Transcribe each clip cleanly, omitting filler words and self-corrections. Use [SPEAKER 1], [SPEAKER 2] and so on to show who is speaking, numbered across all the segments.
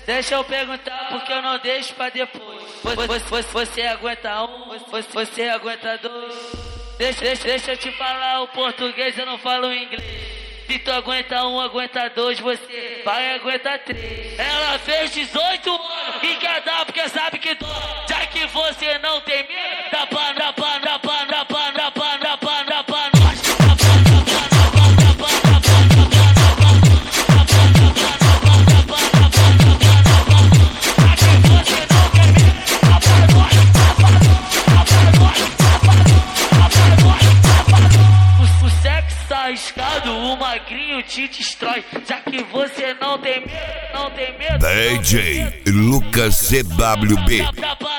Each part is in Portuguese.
[SPEAKER 1] Deixa eu perguntar porque eu não deixo pra depois. Você aguenta um, você aguenta dois. Deixa eu te falar o português, eu não falo inglês. Se tu aguenta um, aguenta dois, você vai aguentar três. Ela fez 18 anos e quer dar porque sabe que dói. Já que você não tem medo, dá pra arriscado, o magrinho te destrói. Já que você não tem medo,
[SPEAKER 2] DJ Lucas CWB.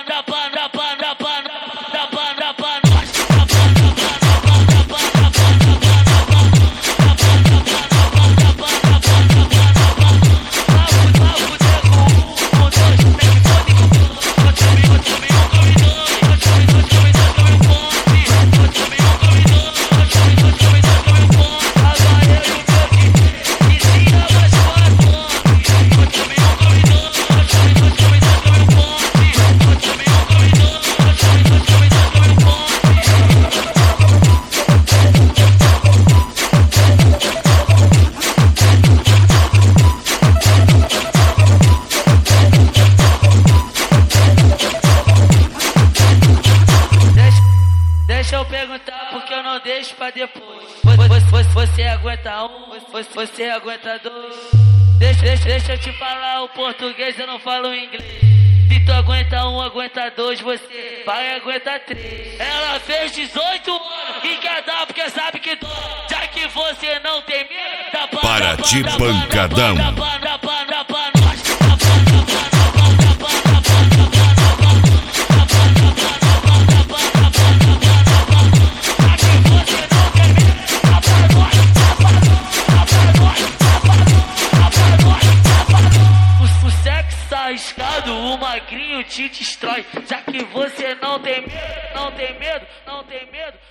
[SPEAKER 1] Deixa eu perguntar porque eu não deixo pra depois. Você aguenta um, você aguenta dois. Deixa eu te falar o português, eu não falo inglês. Se tu aguenta um, aguenta dois, você vai aguentar três. Ela fez 18 anos e quer dar porque sabe que dói. Já que você não tem medo, dá pra
[SPEAKER 2] Paraty Pancadão.
[SPEAKER 1] Arriscado, o magrinho te destrói. Já que você não tem medo,